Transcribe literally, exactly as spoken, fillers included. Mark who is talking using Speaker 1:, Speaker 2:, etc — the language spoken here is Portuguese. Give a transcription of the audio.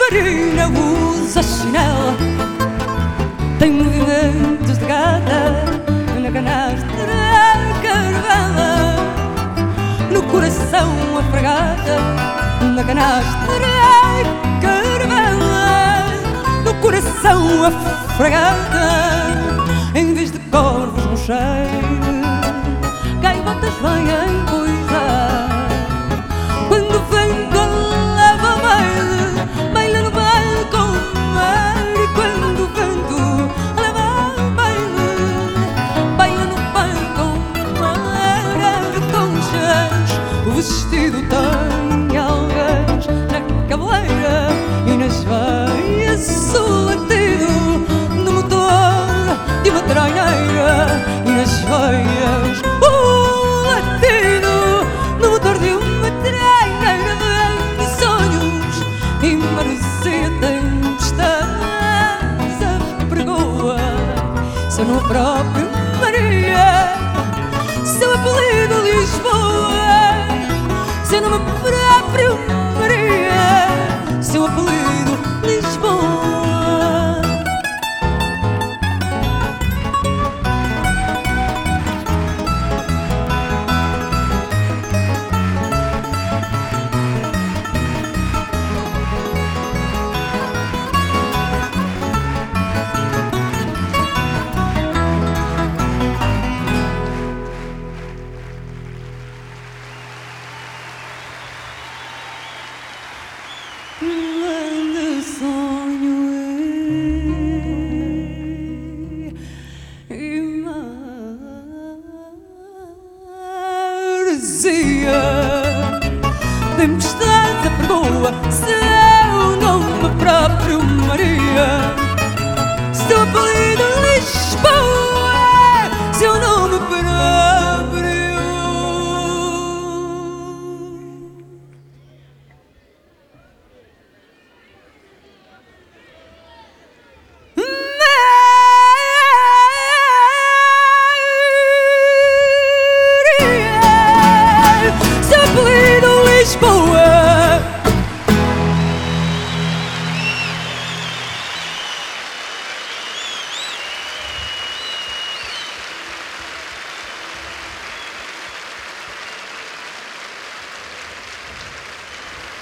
Speaker 1: Marina usa chinela, tem movimentos de gata na canastra caravela, no coração a fragata, na canastra caravela, no coração a fragata, em vez de corvos no cheiro, gaivotas vêm coisar. Quando o vento leva o baile, baila no baile com o mar. E quando o vento leva o baile, baila no baile com o mar. Ave conchas, o vestido tem algas na cabeleira e nas veias o latido do motor de uma traineira. E nas veias o latido do motor de uma traineira. Vem sonhos e maresia tempestades a pregoa. Sou no próprio Maria, seu apelido Lisboa. Seu nome próprio Maria, seu apelido Lisboa. Grande sonho e maresia, tempestade a perdoa. Seu nome próprio Maria, seu apelido Lisboa, seu nome próprio Lisboa.